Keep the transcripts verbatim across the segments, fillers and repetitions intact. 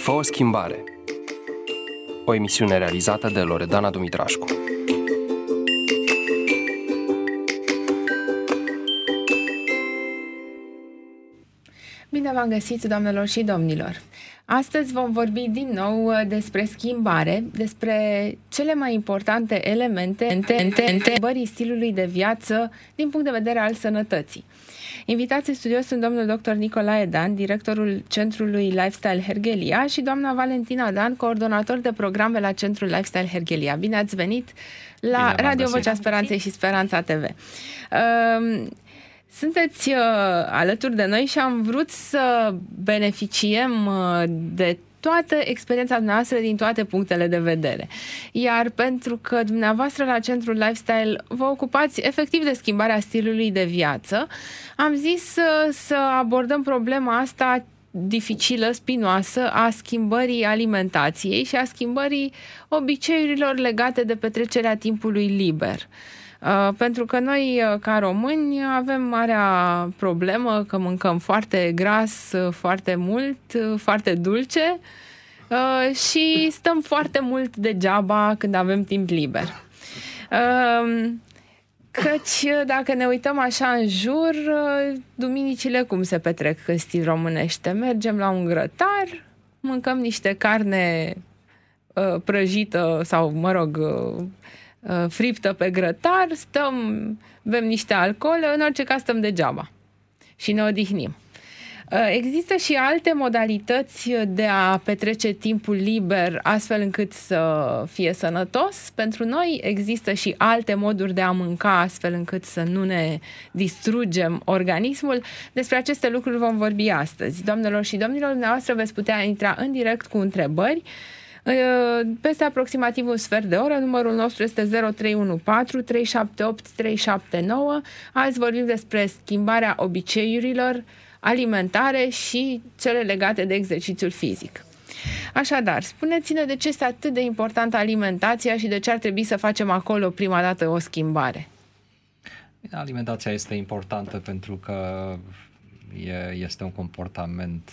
Fă o schimbare. O emisiune realizată de Loredana Dumitrașcu. Bine v-am găsit, doamnelor și domnilor! Astăzi vom vorbi din nou despre schimbare, despre cele mai importante elemente în schimbării stilului de viață din punct de vedere al sănătății. Invitați în studio sunt domnul doctor Nicolae Dan, directorul Centrului Lifestyle Herghelia, și doamna Valentina Dan, coordonator de programe la Centrul Lifestyle Herghelia. Bine ați venit la Bine Radio Vocea Speranței și Speranța T V. Uh, Sunteți uh, alături de noi și am vrut să beneficiem uh, de toată experiența noastră din toate punctele de vedere. Iar pentru că dumneavoastră la Centrul Lifestyle vă ocupați efectiv de schimbarea stilului de viață, am zis uh, să abordăm problema asta dificilă, spinoasă, a schimbării alimentației și a schimbării obiceiurilor legate de petrecerea timpului liber. Uh, pentru că noi, uh, ca români, avem marea problemă că mâncăm foarte gras, uh, foarte mult, uh, foarte dulce uh, și stăm foarte mult degeaba când avem timp liber. Uh, căci, dacă ne uităm așa în jur, uh, duminicile cum se petrec în stil românește? Mergem la un grătar, mâncăm niște carne uh, prăjită sau, mă rog, uh, friptă pe grătar, stăm, bem niște alcool, în orice caz stăm degeaba și ne odihnim. Există și alte modalități de a petrece timpul liber astfel încât să fie sănătos pentru noi. Există și alte moduri de a mânca astfel încât să nu ne distrugem organismul. Despre aceste lucruri vom vorbi astăzi. Doamnelor și domnilor, dumneavoastră veți putea intra în direct cu întrebări peste aproximativ un sfert de oră. Numărul nostru este zero trei unu patru trei șapte opt trei șapte nouă. Azi vorbim despre schimbarea obiceiurilor alimentare și cele legate de exercițiul fizic. Așadar, spuneți-ne de ce este atât de importantă alimentația și de ce ar trebui să facem acolo prima dată o schimbare. Alimentația este importantă pentru că este un comportament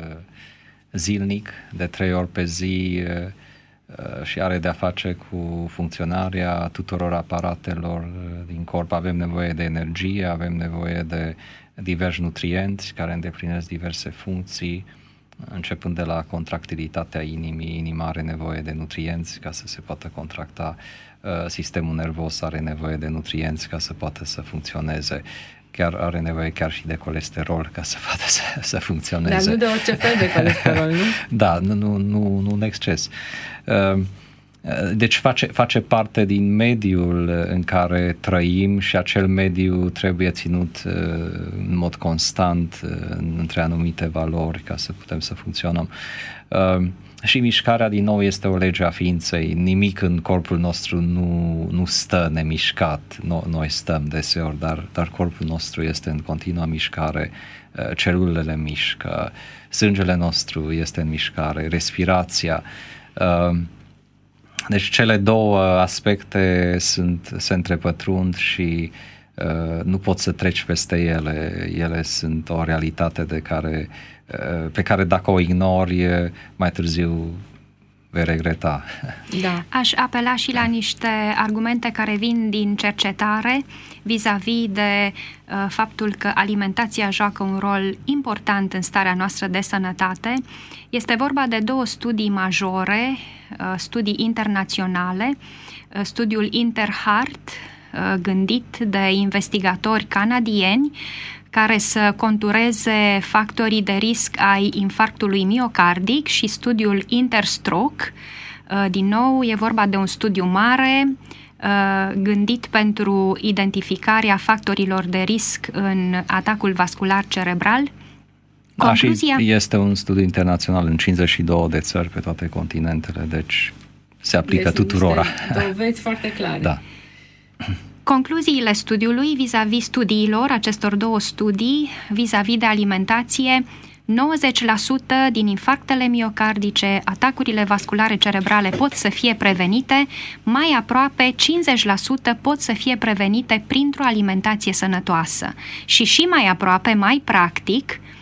zilnic, de trei ori pe zi, și are de-a face cu funcționarea tuturor aparatelor din corp. Avem nevoie de energie, avem nevoie de diversi nutrienți care îndeplinesc diverse funcții, începând de la contractilitatea inimii. Inima are nevoie de nutrienți ca să se poată contracta, sistemul nervos are nevoie de nutrienți ca să poată să funcționeze. Chiar are nevoie chiar și de colesterol ca să poată să, să funcționeze. Dar nu de orice fel de colesterol, nu? Da, nu, nu, nu, nu în exces. Deci face, face parte din mediul în care trăim și acel mediu trebuie ținut în mod constant între anumite valori ca să putem să funcționăm. Și mișcarea, din nou, este o lege a ființei. Nimic în corpul nostru nu, nu stă nemișcat. No, noi stăm deseori, dar, dar corpul nostru este în continuă mișcare. Celulele mișcă, sângele nostru este în mișcare, respirația. Deci cele două aspecte sunt, se întrepătrund și nu poți să treci peste ele. Ele sunt o realitate de care pe care dacă o ignori, mai târziu vei regreta. Da. Aș apela și la niște argumente care vin din cercetare vis-a-vis de uh, faptul că alimentația joacă un rol important în starea noastră de sănătate. Este vorba de două studii majore, uh, studii internaționale, uh, studiul InterHeart, uh, gândit de investigatori canadieni, care să contureze factorii de risc ai infarctului miocardic, și studiul InterStroke. Din nou, e vorba de un studiu mare gândit pentru identificarea factorilor de risc în atacul vascular cerebral. Concluzia... Da, și este un studiu internațional în cincizeci și două de țări pe toate continentele, deci se aplică este tuturora. Dovezi foarte clare. Da. Concluziile studiului vis-a-vis studiilor, acestor două studii, vis-a-vis de alimentație: nouăzeci la sută din infarctele miocardice, atacurile vasculare cerebrale pot să fie prevenite, mai aproape cincizeci la sută pot să fie prevenite printr-o alimentație sănătoasă. Și și mai aproape, mai practic,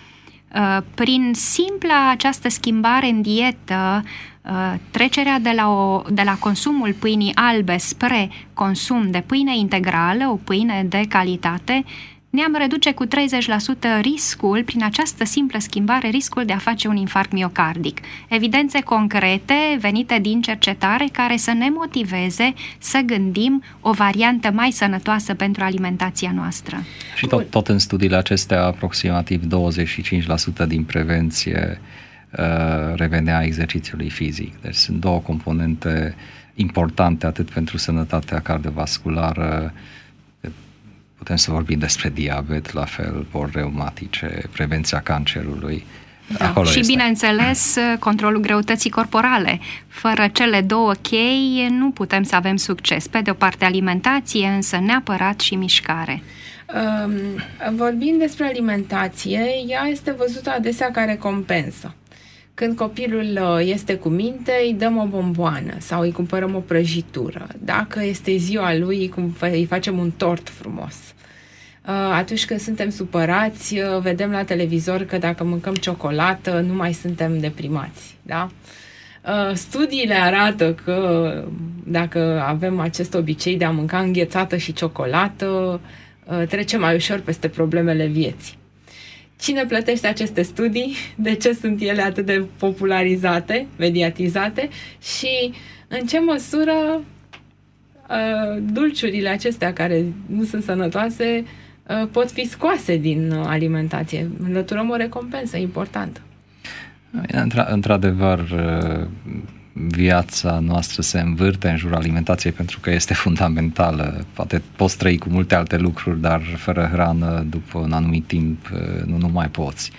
Prin simpla această schimbare în dietă, trecerea de la, o, de la consumul pâinii albe spre consum de pâine integrală, o pâine de calitate, ne-am reduce cu treizeci la sută riscul, prin această simplă schimbare, riscul de a face un infarct miocardic. Evidențe concrete venite din cercetare care să ne motiveze să gândim o variantă mai sănătoasă pentru alimentația noastră. Și tot, tot în studiile acestea, aproximativ douăzeci și cinci la sută din prevenție uh, revenea exercițiului fizic. Deci sunt două componente importante atât pentru sănătatea cardiovasculară. Putem să vorbim despre diabet, la fel, boli reumatice, prevenția cancerului. Da. Acolo și, este. Bineînțeles, controlul greutății corporale. Fără cele două chei nu putem să avem succes. Pe de o parte alimentație, însă neapărat și mișcare. Um, vorbind despre alimentație, ea este văzută adesea ca recompensă. Când copilul este cu minte, îi dăm o bomboană sau îi cumpărăm o prăjitură. Dacă este ziua lui, îi facem un tort frumos. Atunci când suntem supărați, vedem la televizor că dacă mâncăm ciocolată, nu mai suntem deprimați. Da? Studiile arată că dacă avem acest obicei de a mânca înghețată și ciocolată, trecem mai ușor peste problemele vieții. Cine plătește aceste studii? De ce sunt ele atât de popularizate, mediatizate? Și în ce măsură uh, dulciurile acestea care nu sunt sănătoase uh, pot fi scoase din alimentație? Înlăturăm o recompensă importantă. Într-adevăr, viața noastră se învârte în jurul alimentației pentru că este fundamentală. Poate poți trăi cu multe alte lucruri, dar fără hrană, după un anumit timp, nu, nu mai poți.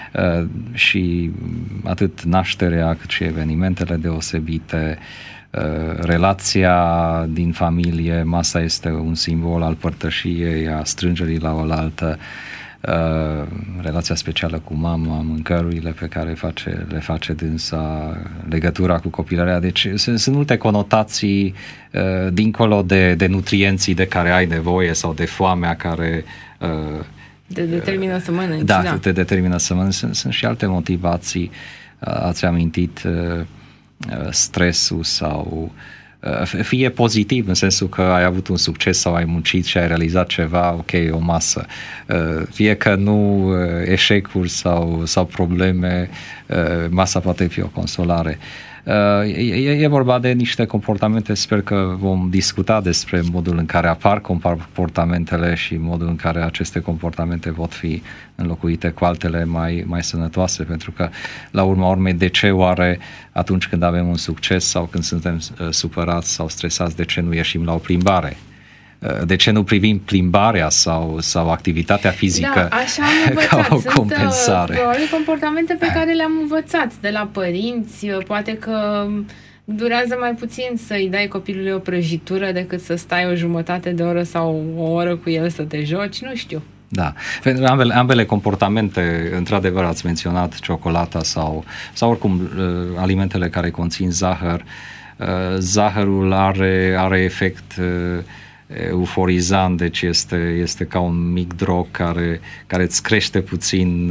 Și atât nașterea, cât și evenimentele deosebite, relația din familie, masa este un simbol al părtășiei, a strângerii la oaltă, Uh, relația specială cu mama, mâncărurile pe care face, le face dânsa, legătura cu copilăria. Deci sunt, sunt multe conotații uh, dincolo de, de nutrienții de care ai nevoie sau de foamea care uh, te determină să mănânci. Da, da. te determină să mănânci. Sunt, sunt și alte motivații. Uh, ați amintit uh, stresul sau fie pozitiv, în sensul că ai avut un succes sau ai muncit și ai realizat ceva, ok, o masă. Fie că nu, eșecuri sau, sau probleme, masa poate fi o consolare. E, e vorba de niște comportamente, sper că vom discuta despre modul în care apar comportamentele și modul în care aceste comportamente pot fi înlocuite cu altele mai, mai sănătoase, pentru că la urma urmei, de ce oare atunci când avem un succes sau când suntem supărați sau stresați, de ce nu ieșim la o plimbare? De ce nu privim plimbarea sau, sau activitatea fizică da, așa am învățat. ca o compensare? Sunt probabil comportamente pe care le-am învățat de la părinți. Poate că durează mai puțin să-i dai copilului o prăjitură decât să stai o jumătate de oră sau o oră cu el să te joci, nu știu. Da, ambele, ambele comportamente, într-adevăr ați menționat ciocolata sau, sau oricum alimentele care conțin zahăr. Zahărul are, are efect euforizant, deci este, este ca un mic drog care, care îți crește puțin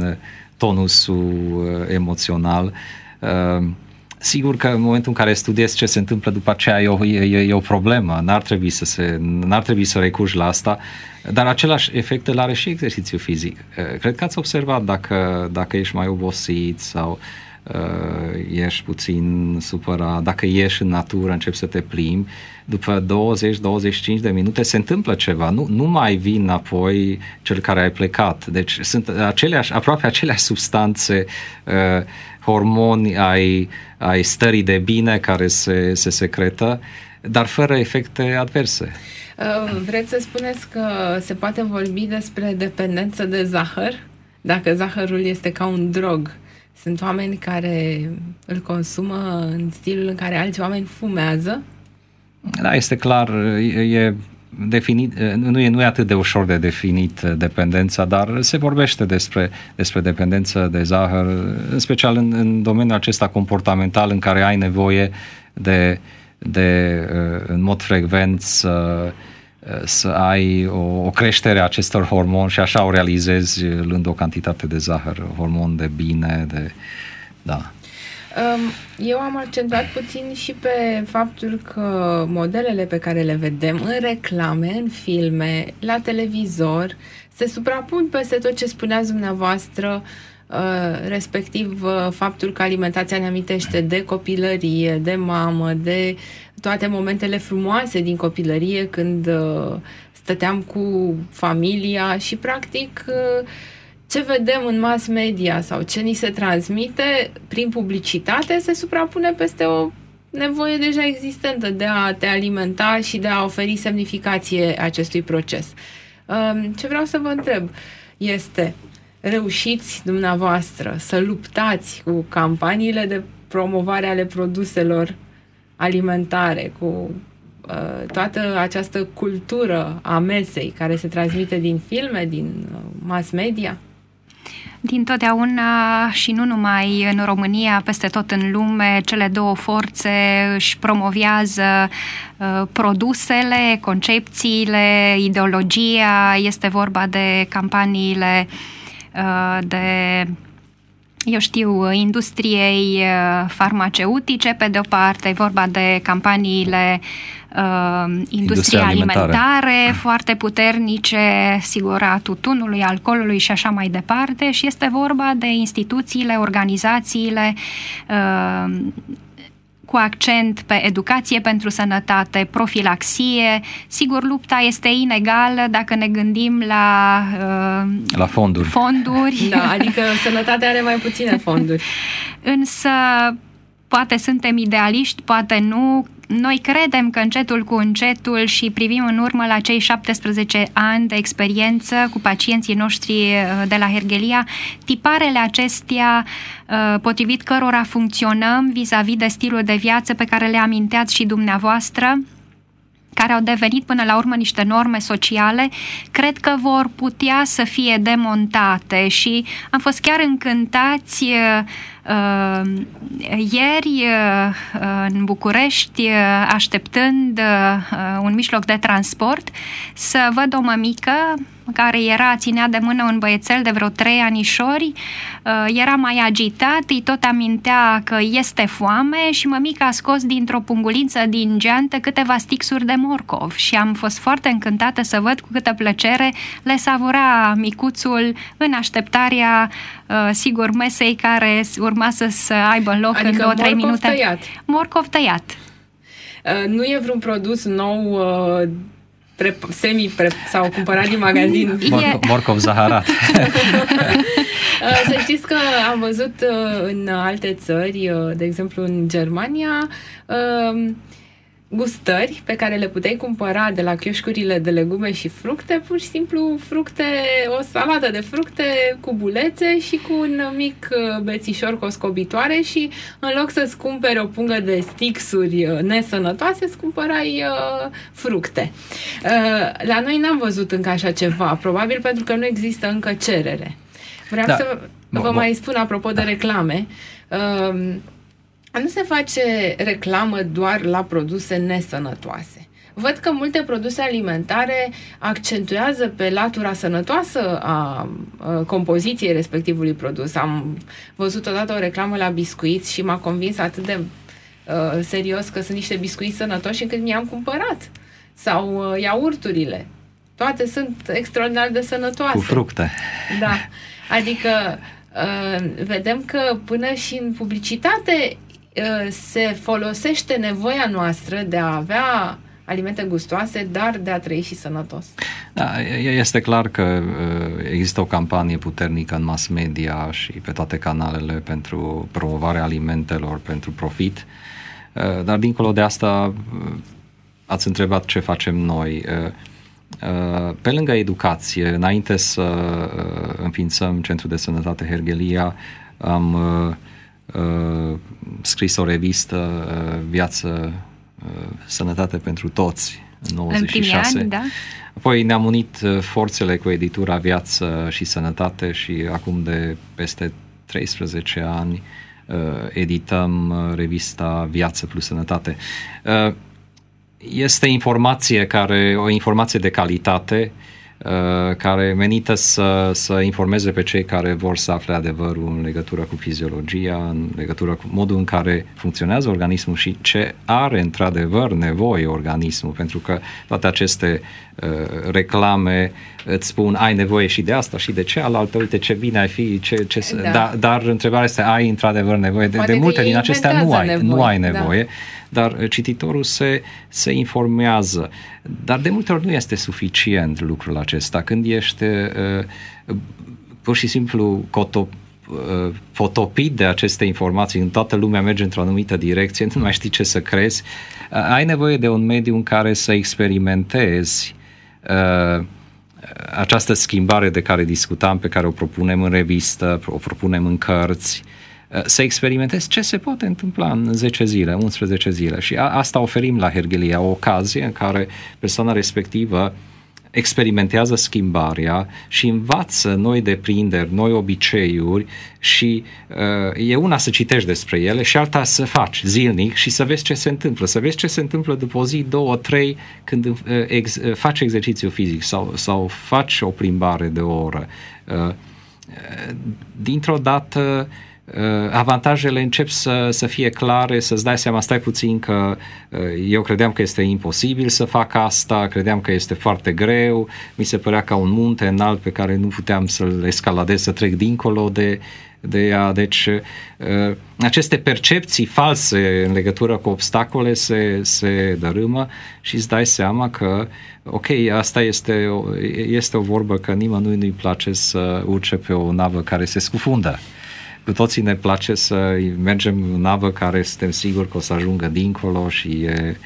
tonusul emoțional. Sigur că în momentul în care studiezi ce se întâmplă după aceea e o, e, e o problemă, n-ar trebui să se, n-ar trebui să recurgi la asta, dar același efect îl are și exercițiul fizic. Cred că ați observat dacă, dacă ești mai obosit sau uh, ești puțin supărat, dacă ieși în natură, începi să te plimbi, după douăzeci douăzeci și cinci de minute se întâmplă ceva, nu, nu mai vin înapoi cel care ai plecat. Deci sunt aceleași, aproape aceleași substanțe, uh, hormoni ai, ai stării de bine care se, se secretă, dar fără efecte adverse. Uh, vreți să spuneți că se poate vorbi despre dependență de zahăr? Dacă zahărul este ca un drog, sunt oameni care îl consumă în stilul în care alți oameni fumează? Da, este clar, e definit, nu e, nu e atât de ușor de definit dependența, dar se vorbește despre, despre dependență de zahăr, în special în, în domeniul acesta comportamental în care ai nevoie de, de în mod frecvent să, să ai o, o creștere a acestor hormoni și așa o realizezi luând o cantitate de zahăr, hormon de bine, de... da. Eu am accentuat puțin și pe faptul că modelele pe care le vedem în reclame, în filme, la televizor, se suprapun peste tot ce spuneați dumneavoastră, respectiv faptul că alimentația ne amintește de copilărie, de mamă, de toate momentele frumoase din copilărie când stăteam cu familia și practic ce vedem în mass media sau ce ni se transmite prin publicitate se suprapune peste o nevoie deja existentă de a te alimenta și de a oferi semnificație acestui proces. Ce vreau să vă întreb este, reușiți dumneavoastră să luptați cu campaniile de promovare ale produselor alimentare, cu uh, toată această cultură a mesei care se transmite din filme, din uh, mass media? Dintotdeauna și nu numai în România, peste tot în lume, cele două forțe își promovează uh, produsele, concepțiile, ideologia. Este vorba de campaniile uh, de, eu știu, industriei farmaceutice, pe de o parte, e vorba de campaniile uh, industriei alimentare, alimentare foarte puternice, sigur, a tutunului, alcoolului și așa mai departe, și este vorba de instituțiile, organizațiile uh, cu accent pe educație pentru sănătate, profilaxie. Sigur, lupta este inegală dacă ne gândim la, uh, la fonduri. fonduri. Da, adică sănătatea are mai puține fonduri. Însă, poate suntem idealiști, poate nu. Noi credem că încetul cu încetul și privim în urmă la cei șaptesprezece ani de experiență cu pacienții noștri de la Herghelia, tiparele acestea potrivit cărora funcționăm vis-a-vis de stilul de viață pe care le aminteați și dumneavoastră, care au devenit până la urmă niște norme sociale, cred că vor putea să fie demontate și am fost chiar încântați uh, uh, ieri uh, în București, uh, așteptând uh, un mijloc de transport, să văd o mămică care era, ținea de mână un băiețel de vreo trei anișori, uh, era mai agitat, îi tot amintea că este foame și mămica a scos dintr-o pungulință din geantă câteva stixuri de morcov și am fost foarte încântată să văd cu câtă plăcere le savura micuțul în așteptarea, uh, sigur, mesei care urma să, să aibă loc adică în două trei minute. Tăiat. Morcov tăiat. Uh, nu e vreun produs nou uh... Pre, semi pre, sau cumpărat din magazin. Morcov, morcov zaharat. Să știți că am văzut în alte țări, de exemplu în Germania, gustări pe care le puteai cumpăra de la chioșcurile de legume și fructe, pur și simplu fructe, o salată de fructe cu bulețe și cu un mic bețișor coscobitoare și în loc să-ți cumperi o pungă de stixuri nesănătoase, îți cumpărai uh, fructe. Uh, la noi n-am văzut încă așa ceva, probabil pentru că nu există încă cerere. Vreau da. să vă mai spun apropo de reclame. Uh, Nu se face reclamă doar la produse nesănătoase. Văd că multe produse alimentare accentuează pe latura sănătoasă a, a compoziției respectivului produs. Am văzut odată o reclamă la biscuiți și m-a convins atât de uh, serios că sunt niște biscuiți sănătoși încât mi-am cumpărat. Sau uh, iaurturile. Toate sunt extraordinar de sănătoase. Cu fructe. Da. Adică uh, vedem că până și în publicitate se folosește nevoia noastră de a avea alimente gustoase, dar de a trăi și sănătos. Da, este clar că există o campanie puternică în mass media și pe toate canalele pentru promovarea alimentelor, pentru profit, dar dincolo de asta ați întrebat ce facem noi. Pe lângă educație, înainte să înființăm Centrul de Sănătate Herghelia, am Uh, scris o revistă, uh, Viață, uh, Sănătate pentru Toți, în nouăzeci și șase. În ani, da. Apoi ne-am unit uh, forțele cu editura Viață și Sănătate și acum de peste treisprezece ani uh, edităm uh, revista Viață plus Sănătate. Uh, este informație care, o informație de calitate, care menită să, să informeze pe cei care vor să afle adevărul în legătură cu fiziologia, în legătură cu modul în care funcționează organismul și ce are într-adevăr nevoie organismul, pentru că toate aceste uh, reclame îți spun ai nevoie și de asta și de cealaltă, uite ce bine ai fi, ce, ce, da. dar, dar întrebarea este ai într-adevăr nevoie, de, de multe din acestea nu ai, nevoie, nu ai nevoie. Da. Dar cititorul se, se informează. Dar de multe ori nu este suficient lucrul acesta. Când ești uh, pur și simplu cotop, uh, potopit de aceste informații, în toată lumea merge într-o anumită direcție, nu mai știi ce să crezi, uh, ai nevoie de un mediu în care să experimentezi uh, această schimbare de care discutam, pe care o propunem în revistă, o propunem în cărți, să experimentezi ce se poate întâmpla în zece zile, unsprezece zile. Și a, asta oferim la Hergelia, o ocazie în care persoana respectivă experimentează schimbarea și învață noi deprinderi, noi obiceiuri și uh, e una să citești despre ele și alta să faci zilnic și să vezi ce se întâmplă. Să vezi ce se întâmplă după o zi, două, trei, când uh, ex, uh, faci exercițiu fizic sau, sau faci o plimbare de o oră. Uh, dintr-o dată avantajele încep să, să fie clare, să-ți dai seama, stai puțin că eu credeam că este imposibil să fac asta, credeam că este foarte greu, mi se părea ca un munte înalt pe care nu puteam să-l escaladez, să trec dincolo de, de ea. Deci aceste percepții false în legătură cu obstacole se, se dărâmă și îți dai seama că ok, asta este o, este o vorbă că nimănui nu-i place să urce pe o navă care se scufundă. Cu toții ne place să mergem în navă care suntem siguri că o să ajungă dincolo și e,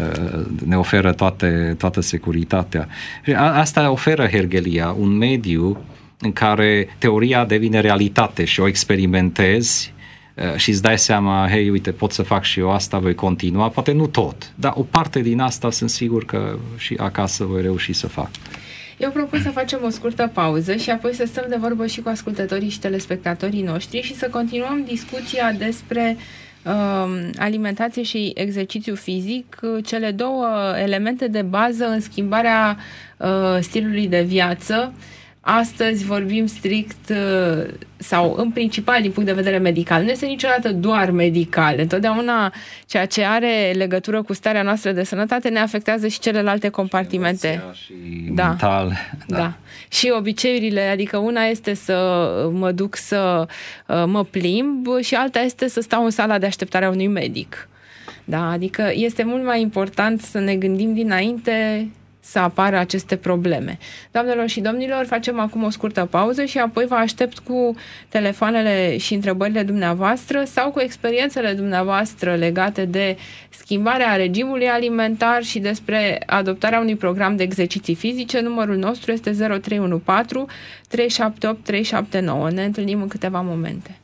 ne oferă toate, toată securitatea. Asta oferă Hergelia, un mediu în care teoria devine realitate și o experimentezi și îți dai seama, hei, uite, pot să fac și eu asta, voi continua, poate nu tot, dar o parte din asta sunt sigur că și acasă voi reuși să fac. Eu propun să facem o scurtă pauză și apoi să stăm de vorbă și cu ascultătorii și telespectatorii noștri și să continuăm discuția despre uh, alimentație și exercițiu fizic, cele două elemente de bază în schimbarea uh, stilului de viață. Astăzi vorbim strict sau în principal din punct de vedere medical. Nu este niciodată doar medical. Întotdeauna ceea ce are legătură cu starea noastră de sănătate ne afectează și celelalte compartimente. Și da. mental. Da. da. Și obiceiurile, adică una este să mă duc să mă plimb și alta este să stau în sala de așteptare a unui medic. Da, adică este mult mai important să ne gândim dinainte să apară aceste probleme. Doamnelor și domnilor, facem acum o scurtă pauză și apoi vă aștept cu telefoanele și întrebările dumneavoastră sau cu experiențele dumneavoastră legate de schimbarea regimului alimentar și despre adoptarea unui program de exerciții fizice. Numărul nostru este zero trei unu patru trei șapte opt trei șapte nouă. Ne întâlnim în câteva momente.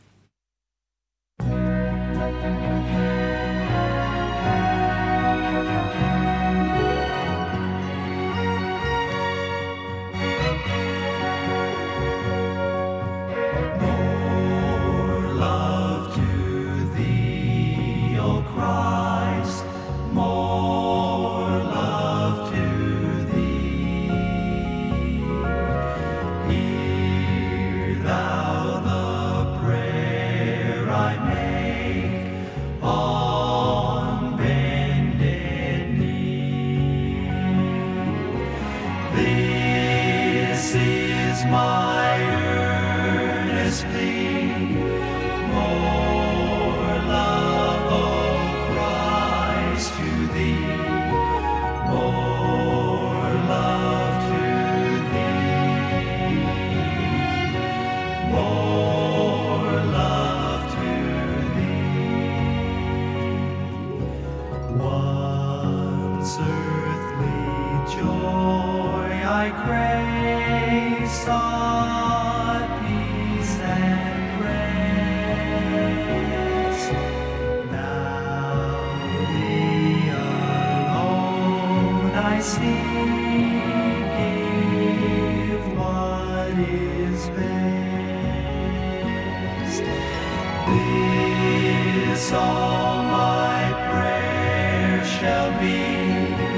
This all my prayer shall be.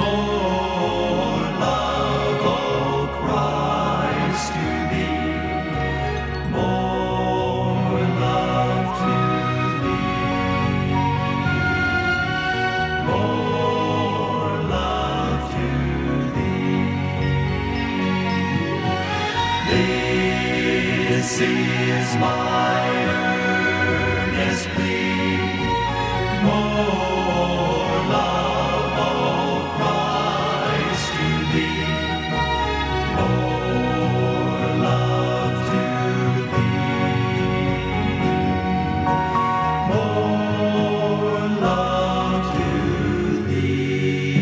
This is my earnest plea, more love, oh Christ, to thee, more love to thee, more love to thee.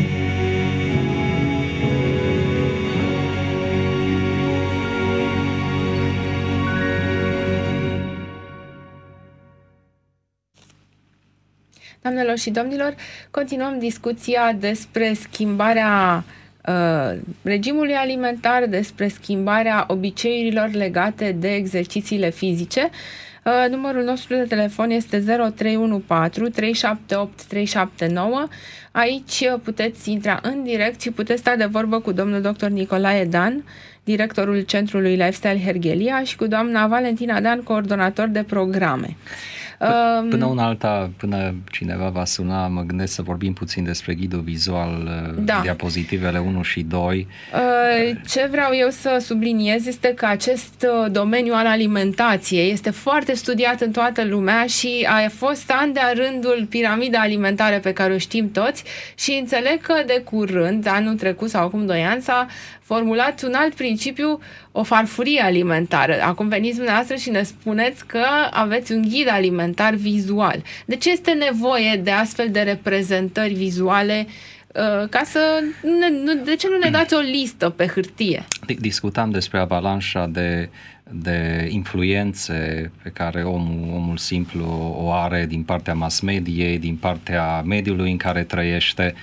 Doamnelor și domnilor, continuăm discuția despre schimbarea uh, regimului alimentar, despre schimbarea obiceiurilor legate de exercițiile fizice. Uh, numărul nostru de telefon este zero trei unu patru trei șapte opt trei șapte nouă. Aici puteți intra în direct și puteți sta de vorbă cu domnul doctor Nicolae Dan, directorul Centrului Lifestyle Herghelia, și cu doamna Valentina Dan, coordonator de programe. Până una alta, până cineva va suna, mă gândesc să vorbim puțin despre ghidul vizual, da. Diapozitivele unu și doi. Ce vreau eu să subliniez este că acest domeniu al alimentației este foarte studiat în toată lumea și a fost an de-a rândul piramida alimentară pe care o știm toți și înțeleg că de curând, anul trecut sau acum doi ani, s-a formulat un alt principiu, o farfurie alimentară. Acum veniți dumneavoastră și ne spuneți că aveți un ghid alimentar vizual. De ce este nevoie de astfel de reprezentări vizuale? Ca să ne, de ce nu ne dați o listă pe hârtie? Discutam despre avalanșa de, de influențe pe care omul, omul simplu o are din partea mass mediei, din partea mediului în care trăiește.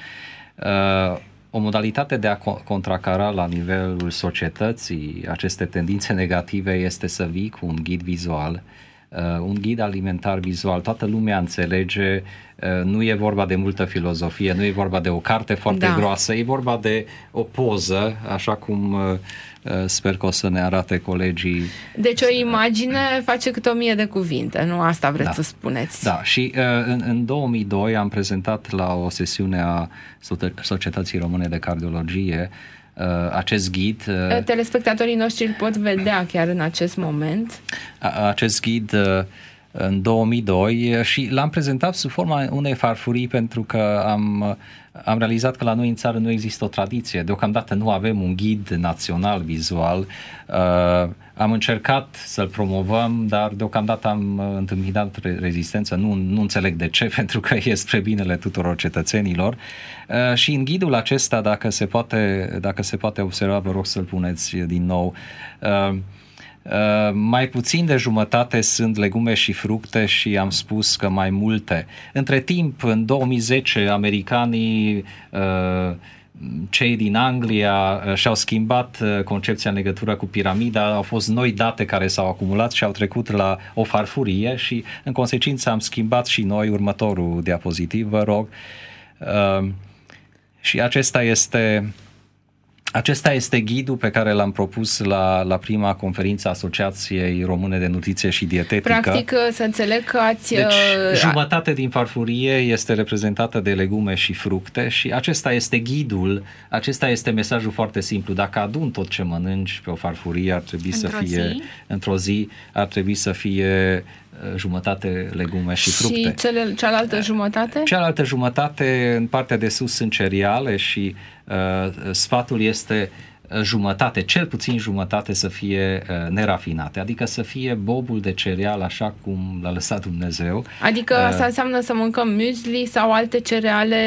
O modalitate de a contracara la nivelul societății aceste tendințe negative este să vii cu un ghid vizual, un ghid alimentar vizual. Toată lumea înțelege, nu e vorba de multă filozofie, nu e vorba de o carte foarte da. groasă, e vorba de o poză, așa cum sper că o să ne arate colegii. Deci o imagine face câte o mie de cuvinte, nu asta vreți da. să spuneți. Da, și în, în două mii doi am prezentat la o sesiune a Societății Române de Cardiologie acest ghid. Telespectatorii noștri îl pot vedea chiar în acest moment. Acest ghid în două mii doi și l-am prezentat sub forma unei farfurii pentru că am, am realizat că la noi în țară nu există o tradiție. Deocamdată nu avem un ghid național vizual. Uh, am încercat să-l promovăm, dar deocamdată am întâmpinat rezistență. Nu, nu înțeleg de ce, pentru că e spre binele tuturor cetățenilor. Uh, și în ghidul acesta, dacă se poate, dacă se poate observa, vă rog să-l puneți din nou. Uh, Uh, mai puțin de jumătate sunt legume și fructe și am spus că mai multe. Între timp, în două mii zece, americanii, uh, cei din Anglia uh, și-au schimbat uh, concepția în legătură cu piramida, au fost noi date care s-au acumulat și au trecut la o farfurie și în consecință am schimbat și noi. Următorul diapozitiv, vă rog. Uh, și acesta este... Acesta este ghidul pe care l-am propus la, la prima conferință a Asociației Române de Nutriție și Dietetică. Practic, să înțeleg că ați... Deci, jumătate din farfurie este reprezentată de legume și fructe și acesta este ghidul, acesta este mesajul foarte simplu. Dacă adun tot ce mănânci pe o farfurie, ar trebui într-o să fie, zi. într-o zi, ar trebui să fie jumătate legume și fructe. Și cele, cealaltă jumătate? Cealaltă jumătate, în partea de sus, sunt cereale și uh, sfatul este jumătate, cel puțin jumătate să fie uh, nerafinate, adică să fie bobul de cereal așa cum l-a lăsat Dumnezeu. Adică uh, asta înseamnă să mâncăm muesli sau alte cereale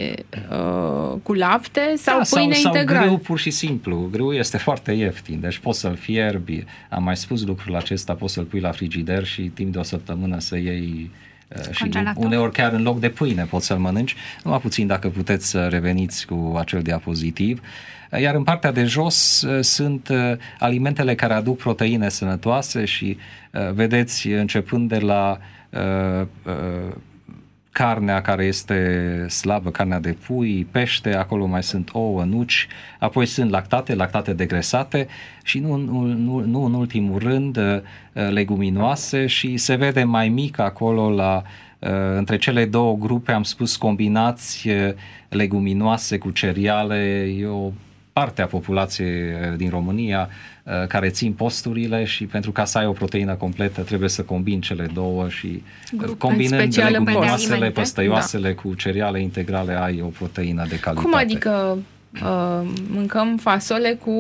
uh, cu lapte sau da, pâine sau, integral. Sau grâu pur și simplu. Grâu este foarte ieftin, deci poți să-l fierbi. Am mai spus lucrul acesta, poți să-l pui la frigider și timp de o săptămână să iei uh, și uneori chiar în loc de pâine poți să-l mănânci. Numai puțin dacă puteți să reveniți cu acel diapozitiv. Iar în partea de jos sunt alimentele care aduc proteine sănătoase și vedeți, începând de la carnea care este slabă, carnea de pui, pește, acolo mai sunt ouă, nuci, apoi sunt lactate, lactate degresate și nu, nu, nu, nu în ultimul rând leguminoase și se vede mai mic acolo la între cele două grupe, am spus, combinați leguminoase cu cereale. E o parte a populației din România care țin posturile și pentru ca să ai o proteină completă trebuie să combini cele două și Grupe combinând leguminoasele, pe păstăioasele da. cu cereale integrale ai o proteină de calitate. Cum adică uh, mâncăm fasole cu...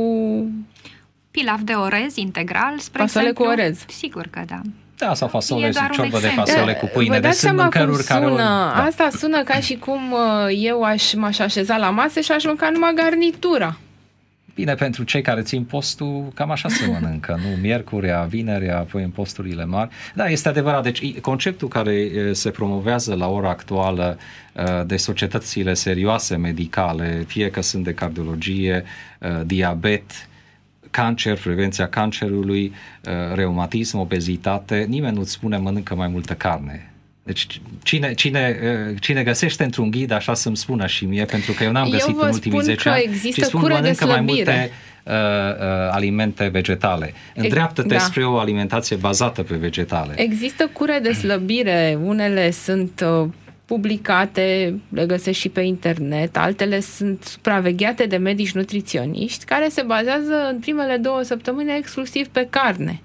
Pilaf de orez integral, spre fasole exemplu? cu orez? Sigur că da. Da, sau fasole, ciorbă de exemplu. fasole cu pâine. Vă Deci dați sunt seama cum mâncăruri care... sună? Da. Asta sună ca și cum eu aș, m-aș așeza la masă și aș mânca numai garnitura. Bine, pentru cei care țin postul, cam așa se mănâncă, nu? Miercurea, vinerea, apoi în posturile mari. Da, este adevărat. Deci conceptul care se promovează la ora actuală de societățile serioase medicale, fie că sunt de cardiologie, diabet, cancer, prevenția cancerului, reumatism, obezitate, nimeni nu-ți spune mănâncă mai multă carne. Deci cine, cine, cine găsește într-un ghid, așa să-mi spună și mie, pentru că eu n-am găsit eu în ultimii zece ani, și spun mănâncă mai multe uh, uh, alimente vegetale. Îndreaptă-te da. spre o alimentație bazată pe vegetale. Există cure de slăbire, unele sunt uh, publicate, le găsești și pe internet, altele sunt supravegheate de medici nutriționiști care se bazează în primele două săptămâni exclusiv pe carne.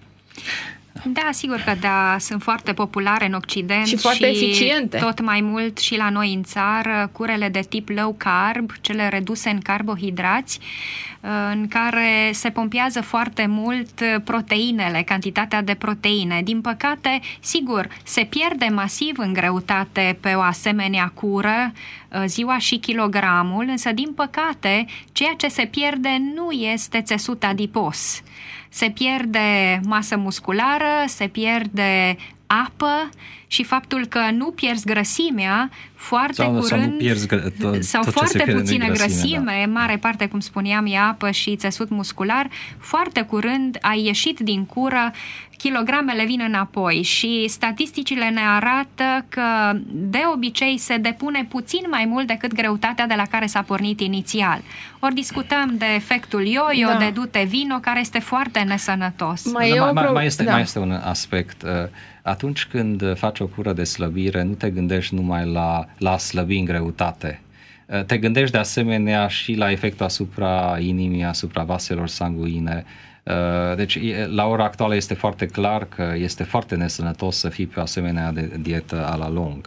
Da, sigur că da, sunt foarte populare în Occident și foarte eficiente. Tot mai mult și la noi în țară, curele de tip low carb, cele reduse în carbohidrați, în care se pompează foarte mult proteinele, cantitatea de proteine. Din păcate, sigur, se pierde masiv în greutate pe o asemenea cură, ziua și kilogramul, însă din păcate, ceea ce se pierde nu este țesut adipos. Se pierde masă musculară, se pierde apă și faptul că nu pierzi grăsimea foarte sau, curând, sau, nu pierzi gră, tot, sau tot foarte puțină grăsime, grăsime, da. Mare parte, cum spuneam, e apă și țesut muscular, foarte curând ai ieșit din cură, kilogramele vin înapoi și statisticile ne arată că de obicei se depune puțin mai mult decât greutatea de la care s-a pornit inițial. Ori discutăm de efectul yo-yo, da. de du-te vino, care este foarte nesănătos. Mai, da, e mai, pro... mai, este, da. mai este un aspect. Atunci când faci o cură de slăbire, nu te gândești numai la, la slăbi în greutate. Te gândești de asemenea și la efectul asupra inimii, asupra vaselor sanguine. Deci, la ora actuală este foarte clar că este foarte nesănătos să fii pe o asemenea de dietă a la lung.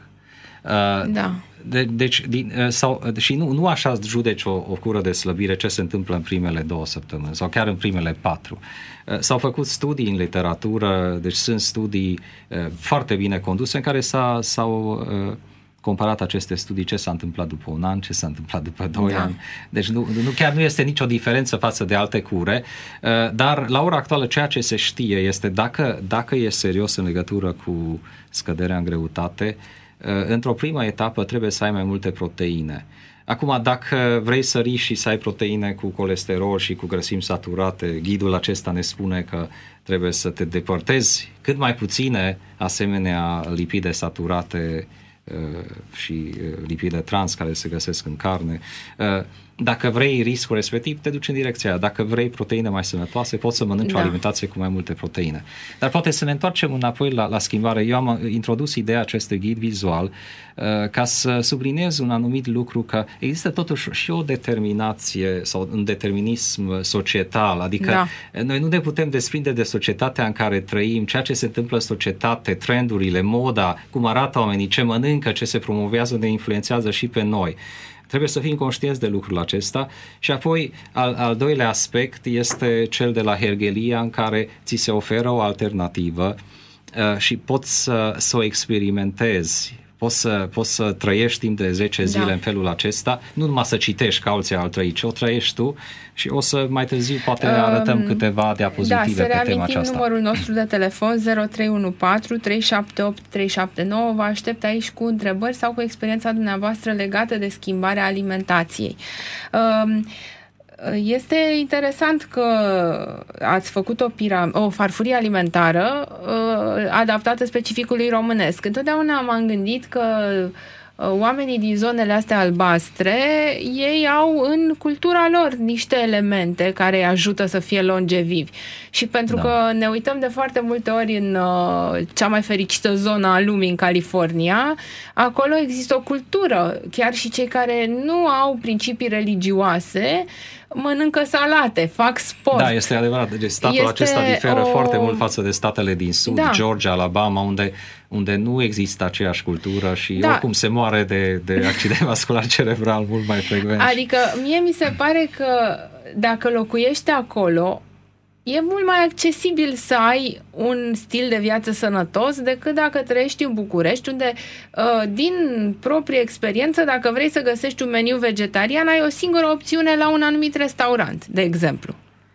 Da. De, deci, din, sau, și nu, nu așa judeci o, o cură de slăbire ce se întâmplă în primele două săptămâni sau chiar în primele patru. S-au făcut studii în literatură, deci sunt studii foarte bine conduse în care s-a, s-au comparat aceste studii, ce s-a întâmplat după un an, ce s-a întâmplat după doi da. ani. Deci nu, nu, chiar nu este nicio diferență față de alte cure, dar la ora actuală ceea ce se știe este dacă, dacă e serios în legătură cu scăderea în greutate, într-o primă etapă trebuie să ai mai multe proteine. Acum, dacă vrei să riști și să ai proteine cu colesterol și cu grăsimi saturate, ghidul acesta ne spune că trebuie să te depărtezi cât mai puține asemenea lipide saturate și lipide trans care se găsesc în carne. Dacă vrei riscul respectiv, te duci în direcția aia. Dacă vrei proteine mai sănătoase, poți să mănânci da. o alimentație cu mai multe proteine. Dar poate să ne întoarcem înapoi la, la schimbare. Eu am introdus ideea acestui ghid vizual uh, ca să subliniez un anumit lucru, că există totuși și o determinație sau un determinism societal. Adică da. noi nu ne putem desprinde de societatea în care trăim, ceea ce se întâmplă în societate, trendurile, moda, cum arată oamenii, ce mănâncă, ce se promovează, ne influențează și pe noi. Trebuie să fim conștienți de lucrul acesta și apoi al, al doilea aspect este cel de la Hergelia, în care ți se oferă o alternativă uh, și poți să, să o experimentezi. Poți să, poți să trăiești timp de zece zile da. în felul acesta, nu numai să citești ca alții al trăi, ci o trăiești tu și o să mai târziu poate arătăm um, câteva diapozitive da, pe tema aceasta. Da, să numărul nostru de telefon zero trei unu patru trei șapte opt trei șapte nouă. Vă aștept aici cu întrebări sau cu experiența dumneavoastră legată de schimbarea alimentației. Um, Este interesant că ați făcut o, piram- o farfurie alimentară uh, adaptată specificului românesc. Întotdeauna m-am gândit că uh, oamenii din zonele astea albastre, ei au în cultura lor niște elemente care îi ajută să fie longevivi. Și pentru da. că ne uităm de foarte multe ori în uh, cea mai fericită zonă a lumii, în California, acolo există o cultură. Chiar și cei care nu au principii religioase mănâncă salate, fac sport. Da, este adevărat. Deci statul este acesta diferă o... foarte mult față de statele din sud, da. Georgia, Alabama, unde, unde nu există aceeași cultură și da. oricum se moare de, de accident vascular cerebral mult mai frecvent. Adică mie mi se pare că dacă locuiești acolo, e mult mai accesibil să ai un stil de viață sănătos decât dacă trăiești în București, unde, din proprie experiență, dacă vrei să găsești un meniu vegetarian, ai o singură opțiune la un anumit restaurant, de exemplu.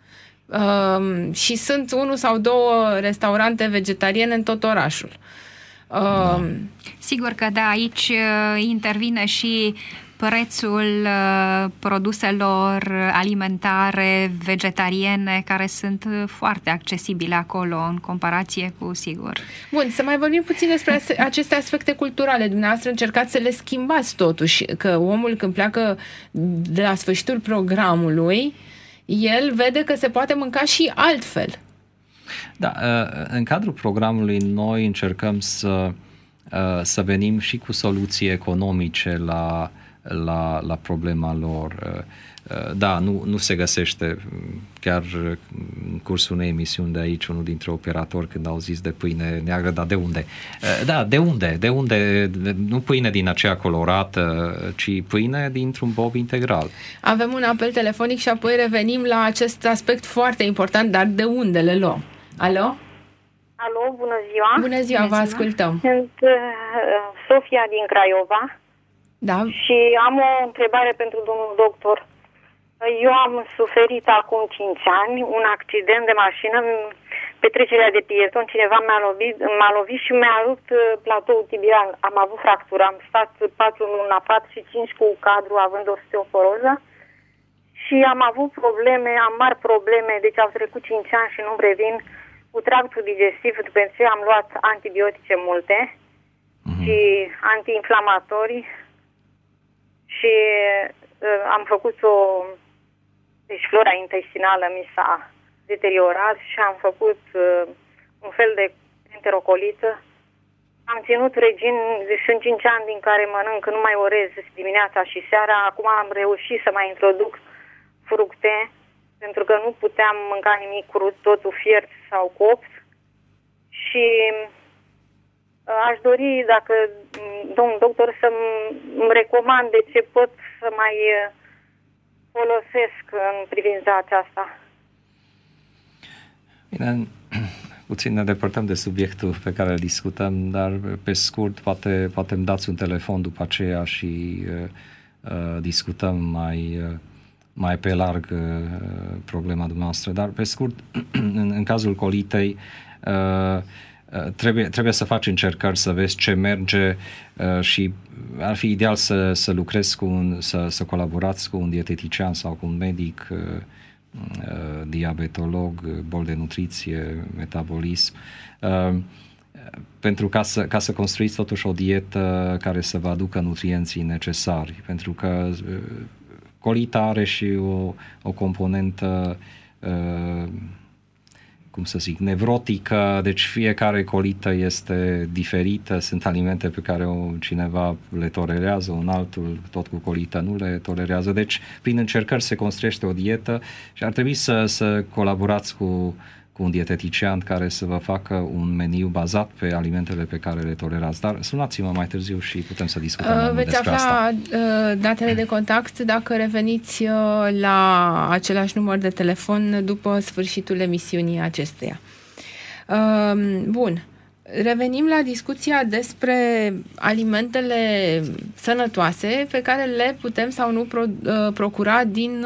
Și sunt unul sau două restaurante vegetariene în tot orașul. Da. Sigur că da, aici intervine și prețul uh, produselor alimentare vegetariene care sunt foarte accesibile acolo în comparație cu, sigur. Bun, să mai vorbim puțin despre aceste aspecte culturale. Dumneavoastră încercați să le schimbați totuși, că omul când pleacă de la sfârșitul programului, el vede că se poate mânca și altfel. Da, în cadrul programului noi încercăm să, să venim și cu soluții economice la La, la problema lor. Da, nu, nu se găsește. Chiar în cursul unei emisiuni de aici, unul dintre operatori, când au zis de pâine neagră, dar de unde? Da, de unde? De unde? Nu pâine din aceea colorată, ci pâine dintr-un bob integral. Avem un apel telefonic și apoi revenim la acest aspect foarte important, dar de unde le luăm? Alo? Alo, bună ziua! Bună ziua, vă ascultăm! Sunt uh, Sofia din Craiova. Da. Și am o întrebare pentru domnul doctor. Eu am suferit acum cinci ani un accident de mașină în petrecerea de pieton. Cineva m-a lovit, m-a lovit și mi-a rupt platoul tibial. Am avut fractură. Am stat patru luni la pat și cinci cu cadru având osteoporoză. Și am avut probleme, am mari probleme, deci au trecut cinci ani și nu-mi revin cu tractul digestiv, după ce am luat antibiotice multe mm-hmm. și antiinflamatorii. Și uh, am făcut o... Deci flora intestinală mi s-a deteriorat și am făcut uh, un fel de enterocolită. Am ținut regim, deci sunt cinci ani din care mănânc numai orez dimineața și seara. Acum am reușit să mai introduc fructe, pentru că nu puteam mânca nimic crud, totul fiert sau copt. Și... Aș dori, dacă domnul doctor, să-mi recomande ce pot să mai folosesc în privința aceasta. Bine, puțin ne depărtăm de subiectul pe care îl discutăm, dar pe scurt, poate, poate îmi dați un telefon după aceea și uh, discutăm mai, uh, mai pe larg uh, problema dumneavoastră. Dar pe scurt, în, în cazul colitei, uh, Trebuie, trebuie să faci încercări să vezi ce merge uh, și ar fi ideal să, să lucrezi cu un, să, să colaborați cu un dietetician sau cu un medic, uh, uh, diabetolog, boli de nutriție, metabolism, uh, pentru ca să, ca să construiți totuși o dietă care să vă aducă nutrienții necesari, pentru că uh, colita are și o, o componentă uh, cum să zic, nevrotică, deci fiecare colită este diferită, sunt alimente pe care o, cineva le tolerează, un altul tot cu colită nu le tolerează, deci prin încercări se construiește o dietă și ar trebui să, să colaborați cu, cu un dietetician care să vă facă un meniu bazat pe alimentele pe care le tolerați, dar sunați-mă mai târziu și putem să discutăm mai uh, mult despre asta. Veți afla datele de contact dacă reveniți la același număr de telefon după sfârșitul emisiunii acesteia. Bun. Revenim la discuția despre alimentele sănătoase pe care le putem sau nu pro, procura din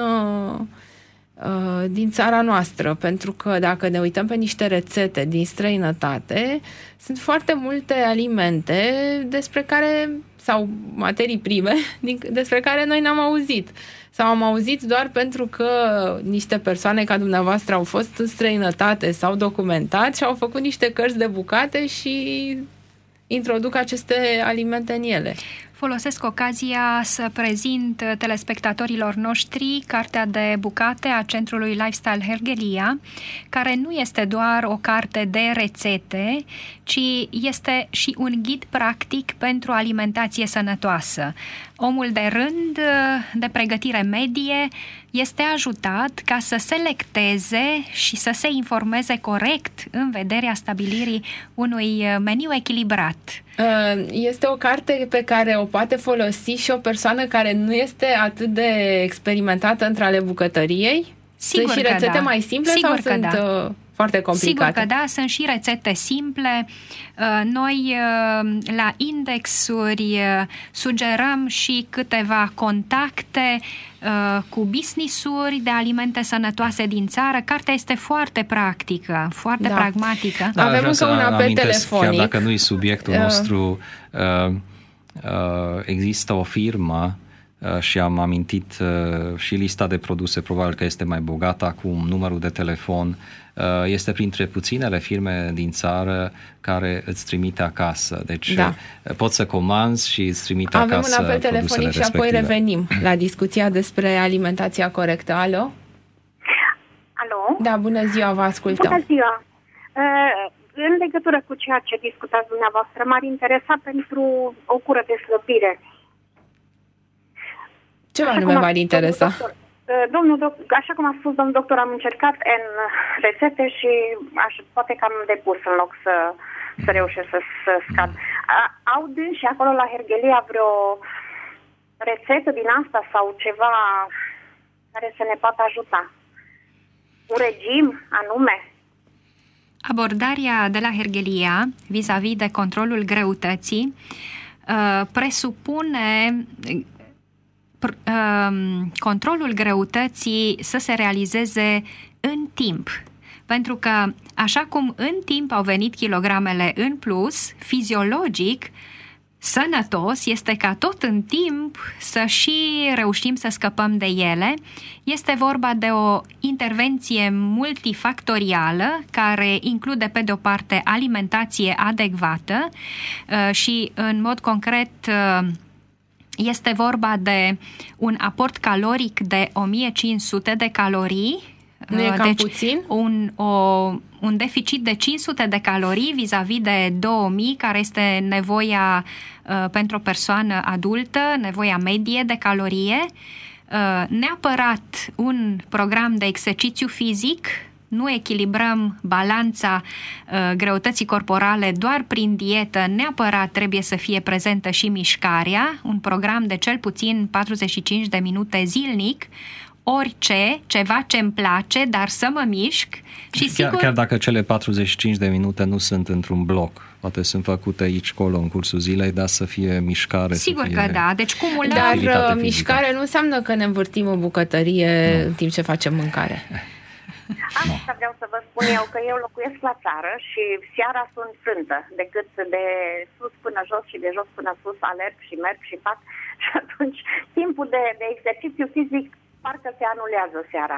din țara noastră, pentru că dacă ne uităm pe niște rețete din străinătate, sunt foarte multe alimente despre care, sau materii prime, despre care noi n-am auzit. Sau am auzit doar pentru că niște persoane ca dumneavoastră au fost în străinătate, s-au documentat și au făcut niște cărți de bucate și introduc aceste alimente în ele. Folosesc ocazia să prezint telespectatorilor noștri cartea de bucate a Centrului Lifestyle Hergelia, care nu este doar o carte de rețete, ci este și un ghid practic pentru alimentație sănătoasă. Omul de rând, de pregătire medie, este ajutat ca să selecteze și să se informeze corect în vederea stabilirii unui meniu echilibrat. Este o carte pe care o poate folosi și o persoană care nu este atât de experimentată între ale bucătăriei? Sigur sunt și rețete da. mai simple Sigur sau sunt da. foarte complicate? Sigur că da, sunt și rețete simple. Noi la indexuri sugerăm și câteva contacte cu business-uri de alimente sănătoase din țară. Cartea este foarte practică, foarte da. pragmatică. Da, avem încă un apel telefonic. Chiar dacă nu e subiectul nostru, uh, uh, există o firmă și am amintit și lista de produse, probabil că este mai bogată acum, numărul de telefon, este printre puținele firme din țară care îți trimite acasă. Deci da. poți să comanzi și îți trimite Avem acasă un apel telefonic și apoi revenim la discuția despre alimentația corectă. Alo? Alo? Da, bună ziua, vă ascultăm. Bună ziua! În legătură cu ceea ce discutați dumneavoastră, m-ar interesa pentru o cură de slăbire. Ce anume v-ar interesa? Doctor, domnul doctor, așa cum a spus domnul doctor, am încercat în rețete și aș, poate că am depus în loc să, să reușesc să, să scad. A, au dâns și acolo la Hergelia vreo rețetă din asta sau ceva care să ne poată ajuta? Un regim anume? Abordarea de la Hergelia vis-a-vis de controlul greutății presupune controlul greutății să se realizeze în timp. Pentru că, așa cum în timp au venit kilogramele în plus, fiziologic, sănătos este ca tot în timp să și reușim să scăpăm de ele. Este vorba de o intervenție multifactorială care include, pe de-o parte, alimentație adecvată și, în mod concret, este vorba de un aport caloric de o mie cinci sute de calorii. Nu e cam deci puțin? Un, o, un deficit de cinci sute de calorii vis-a-vis de două mii, care este nevoia uh, pentru o persoană adultă, nevoia medie de calorie. Uh, neapărat un program de exercițiu fizic. Nu echilibrăm balanța uh, greutății corporale doar prin dietă, neapărat trebuie să fie prezentă și mișcarea, un program de cel puțin patruzeci și cinci de minute zilnic, orice, ceva ce îmi place, dar să mă mișc. Și sigur, chiar, chiar dacă cele patruzeci și cinci de minute nu sunt într-un bloc, poate sunt făcute aici, colo, în cursul zilei, dar să fie mișcare. Sigur să fie că da, deci cumulăm. Dar mișcare nu înseamnă că ne învârtim în bucătărie nu. în timp ce facem mâncare. Asta vreau să vă spun eu, că eu locuiesc la țară și seara sunt frântă, decât de sus până jos și de jos până sus alerg și merg și fac. Și atunci timpul de, de exercițiu fizic parcă se anulează seara.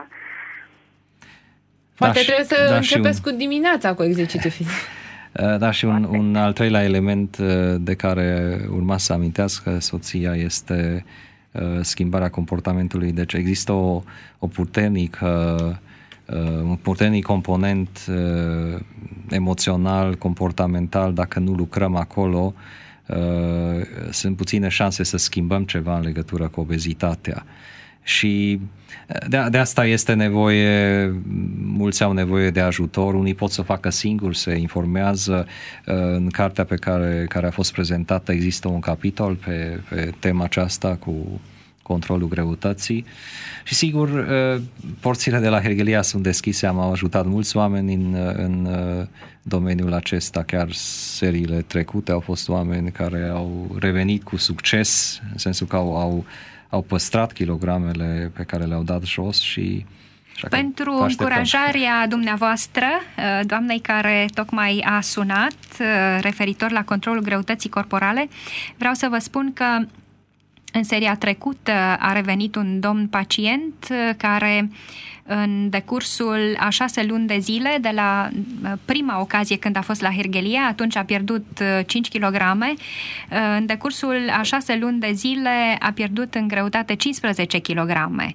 Poate da, trebuie să da, începeți un... cu dimineața cu exercițiu fizic. Da, și un, un al treilea element de care urma să amintească soția este schimbarea comportamentului. Deci există o, o puternică un puternic component uh, emoțional, comportamental. Dacă nu lucrăm acolo, uh, sunt puține șanse să schimbăm ceva în legătură cu obezitatea. Și de, de asta este nevoie, mulți au nevoie de ajutor, unii pot să facă singuri, se informează. În cartea pe care, care a fost prezentată există un capitol pe, pe tema aceasta cu controlul greutății. Și sigur, porțile de la Hergelia sunt deschise, am ajutat mulți oameni în, în domeniul acesta, chiar seriile trecute au fost oameni care au revenit cu succes, în sensul că au, au, au păstrat kilogramele pe care le-au dat jos și pentru încurajarea dumneavoastră, doamnei care tocmai a sunat referitor la controlul greutății corporale, vreau să vă spun că În seria trecută a revenit un domn pacient care în decursul a șase luni de zile, de la prima ocazie când a fost la Hergelia, atunci a pierdut cinci kilograme, în decursul a șase luni de zile a pierdut în greutate cincisprezece kilograme.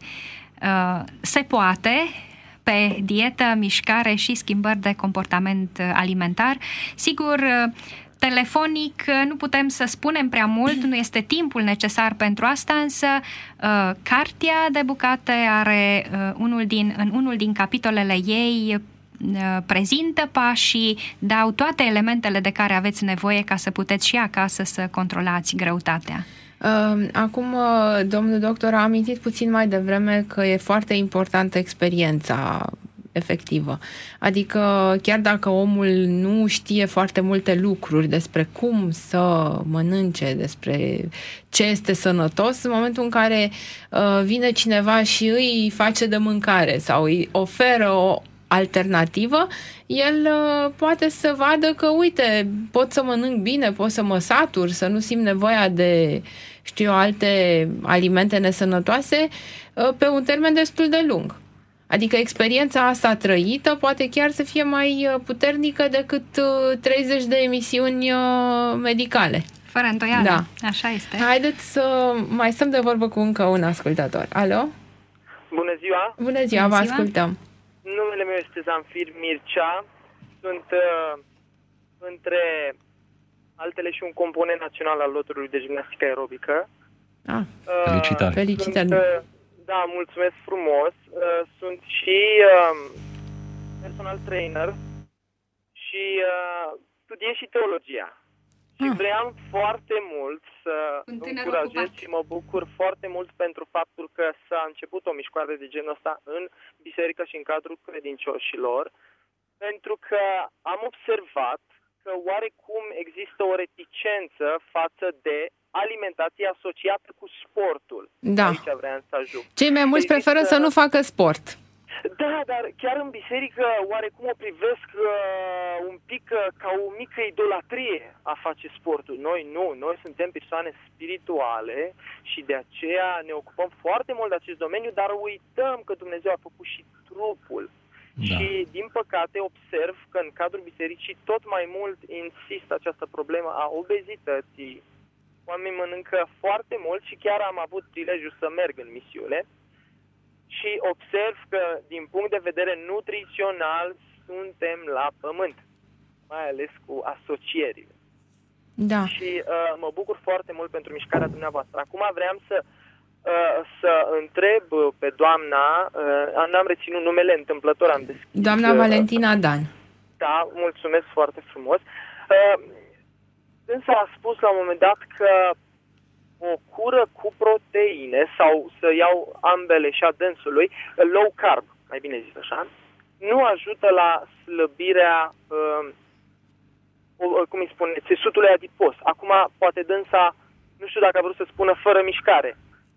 Se poate pe dietă, mișcare și schimbări de comportament alimentar. Sigur, telefonic nu putem să spunem prea mult, nu este timpul necesar pentru asta, însă uh, Cartea de bucate are uh, unul din, în unul din capitolele ei uh, prezintă pașii, dau toate elementele de care aveți nevoie ca să puteți și acasă să controlați greutatea. Acum, domnul doctor a amintit puțin mai devreme că e foarte importantă experiența efectivă. Adică chiar dacă omul nu știe foarte multe lucruri despre cum să mănânce, despre ce este sănătos, în momentul în care uh, vine cineva și îi face de mâncare sau îi oferă o alternativă, el uh, poate să vadă că, uite, pot să mănânc bine, pot să mă satur, să nu simt nevoia de, știu eu, alte alimente nesănătoase uh, pe un termen destul de lung. Adică experiența asta trăită poate chiar să fie mai puternică decât treizeci de emisiuni medicale. Fără îndoială, da. Așa este. Haideți să mai stăm de vorbă cu încă un ascultător. Alo? Bună ziua! Bună ziua, Bună vă ziua. ascultăm. Numele meu este Zanfir Mircea. Sunt uh, între altele și un component național al loturului de gimnastică aerobică. Ah, Uh, Felicitări. Felicitări. Sunt, uh, da, mulțumesc frumos. Uh, sunt și uh, personal trainer și uh, studiez și teologia. Și Ah. vreau foarte mult să Un tânăr încurajez ocupat. și mă bucur foarte mult pentru faptul că s-a început o mișcare de genul ăsta în biserică și în cadrul credincioșilor, pentru că am observat că oarecum există o reticență față de alimentație asociată cu sportul. Da. Aici vreau să ajung. Cei mai mulți Există- preferă să nu facă sport. Da, dar chiar în biserică oarecum o privesc uh, un pic uh, ca o mică idolatrie a face sportul. Noi nu, noi suntem persoane spirituale și de aceea ne ocupăm foarte mult de acest domeniu, dar uităm că Dumnezeu a făcut și trupul. Da. Și din păcate observ că în cadrul bisericii tot mai mult insistă această problemă a obezității. Oamenii mănâncă foarte mult și chiar am avut prilejul să merg în misiune. Și observ că, din punct de vedere nutrițional, suntem la pământ, mai ales cu asocierile. Da. Și uh, mă bucur foarte mult pentru mișcarea dumneavoastră. Acum vreau să, uh, să întreb pe doamna, uh, n-am reținut numele întâmplător, am deschis. Doamna uh, Valentina Dan. Da, mulțumesc foarte frumos. Uh, însă a spus la un moment dat că o cură cu proteine sau să iau ambele și a dânsului, low carb, mai bine zis așa, nu ajută la slăbirea, uh, cum îi spune, țesutului adipos. Acum, poate dânsa, nu știu dacă a vrut să spună fără mișcare.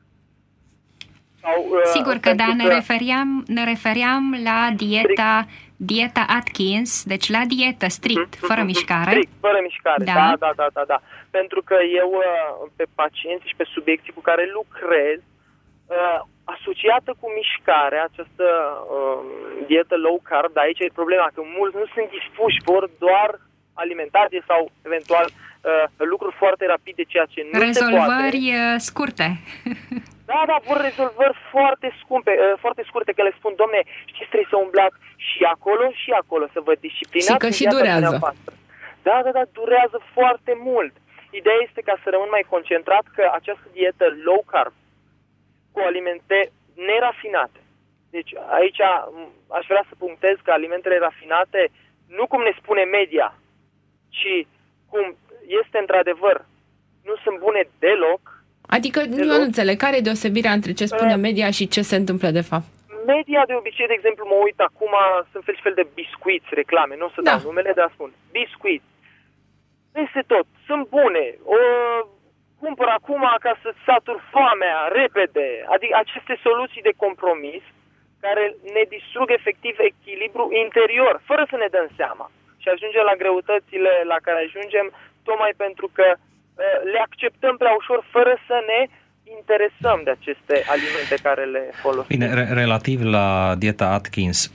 Sau, uh, Sigur că da, pentru ne refeream, ne refeream la dieta, dieta Atkins, deci la dietă strict, fără mișcare. Strict, fără mișcare, Da. da, da, da, da, da. Pentru că eu, uh, pe pacienți și pe subiecții cu care lucrez, uh, asociată cu mișcarea, această uh, dietă low carb, dar aici e problema, că mulți nu sunt dispuși, vor doar alimentație sau eventual uh, lucruri foarte rapide, ceea ce nu se poate. Rezolvări uh, scurte. Da, da, vor rezolvări foarte scumpe, uh, foarte scurte, că le spun, domne, știți, trebuie să umblați și acolo și acolo, să vă disciplinați. Și că în și viața durează. dumneavoastră. Da, da, da, durează foarte mult. Ideea este ca să rămân mai concentrat că această dietă low carb cu alimente nerafinate. Deci aici m, aș vrea să punctez că alimentele rafinate, nu cum ne spune media, ci cum este într-adevăr, nu sunt bune deloc. Adică, nu, eu Deloc. nu înțeleg, care e deosebirea între ce spune Uh. media și ce se întâmplă de fapt? Media, de obicei, de exemplu, mă uit acum, sunt fel și fel de biscuiți, reclame, nu o să Da. dau numele, dar spun, biscuiți. Peste tot, sunt bune, o cumpăr acum ca să-ți satur foamea, repede, adică aceste soluții de compromis care ne distrug efectiv echilibru interior, fără să ne dăm seama. Și ajungem la greutățile la care ajungem, tocmai pentru că uh, le acceptăm prea ușor, fără să ne interesăm de aceste alimente care le folosim. Bine, re- relativ la dieta Atkins,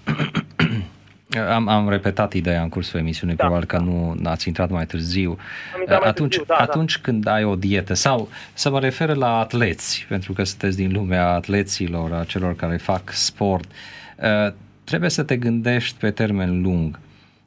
am, am repetat ideea în cursul emisiunii, da, probabil că da. nu ați intrat mai târziu. Am intrat mai atunci, târziu, da, atunci da. când ai o dietă, sau să mă refer la atleți, pentru că sunteți din lumea atleților, a celor care fac sport, trebuie să te gândești pe termen lung.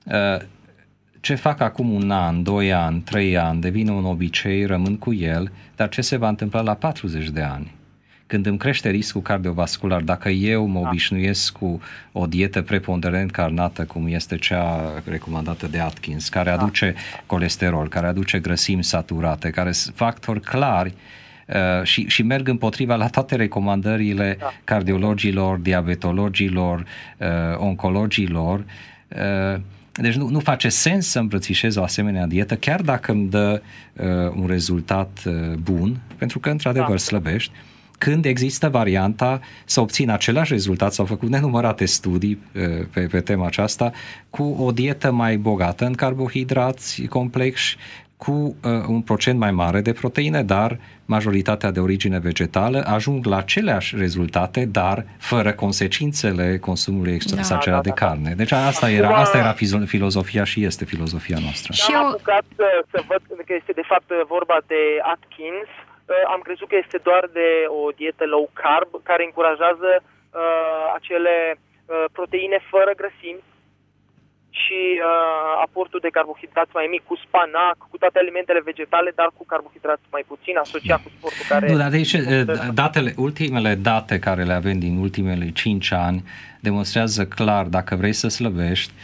Ce fac acum un an, doi ani, trei ani, devine un obicei, rămân cu el, dar ce se va întâmpla la patruzeci de ani? Când îmi crește riscul cardiovascular, dacă eu mă obișnuiesc cu o dietă preponderent carnată, cum este cea recomandată de Atkins, care aduce colesterol, care aduce grăsimi saturate, care sunt factori clari uh, și, și merg împotriva la toate recomandările da. cardiologilor, diabetologilor, uh, oncologilor, uh, deci nu, nu face sens să îmbrățișez o asemenea dietă, chiar dacă îmi dă uh, un rezultat uh, bun, pentru că într-adevăr da. slăbești, când există varianta să obțină același rezultat. S-au făcut nenumărate studii uh, pe, pe tema aceasta, cu o dietă mai bogată în carbohidrați complexi, cu uh, un procent mai mare de proteine, dar majoritatea de origine vegetală, ajung la aceleași rezultate, dar fără consecințele consumului exagerat da, da, da, de carne. Deci asta era, asta era filozofia și este filozofia noastră. Și am apucat să, să văd că este de fapt vorba de Atkins. Am crezut că este doar de o dietă low carb care încurajează uh, acele uh, proteine fără grăsimi și uh, aportul de carbohidrați mai mic, cu spanac, cu toate alimentele vegetale, dar cu carbohidrați mai puțin, asociat cu sportul care... Nu, dar de aici, datele, ultimele date care le avem din ultimele cinci ani demonstrează clar, dacă vrei să slăbești,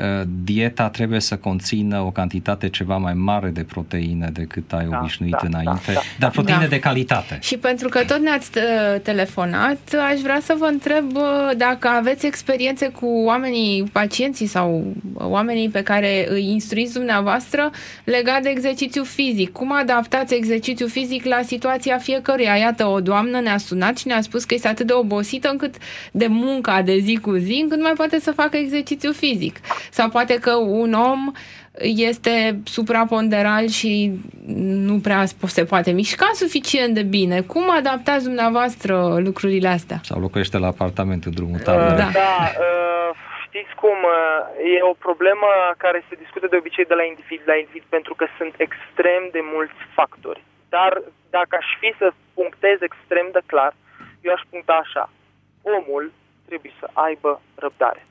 dieta trebuie să conțină o cantitate ceva mai mare de proteine decât ai da, obișnuit da, înainte, da, da. dar proteine da. de calitate. Și pentru că tot ne-ați telefonat, aș vrea să vă întreb dacă aveți experiențe cu oamenii, pacienții sau oamenii pe care îi instruiți dumneavoastră legat de exercițiu fizic. Cum adaptați exercițiu fizic la situația fiecăruia? Iată, o doamnă ne-a sunat și ne-a spus că este atât de obosită încât de munca de zi cu zi, încât mai poate să facă exercițiu fizic. Sau poate că un om este supraponderal și nu prea se poate mișca suficient de bine. Cum adaptați dumneavoastră lucrurile astea? Sau locuiește la apartament în drumul tabărei. Da, da uh, știți cum, uh, e o problemă care se discută de obicei de la individ la individ, pentru că sunt extrem de mulți factori. Dar dacă aș fi să punctez extrem de clar, eu aș puncta așa. Omul trebuie să aibă răbdare.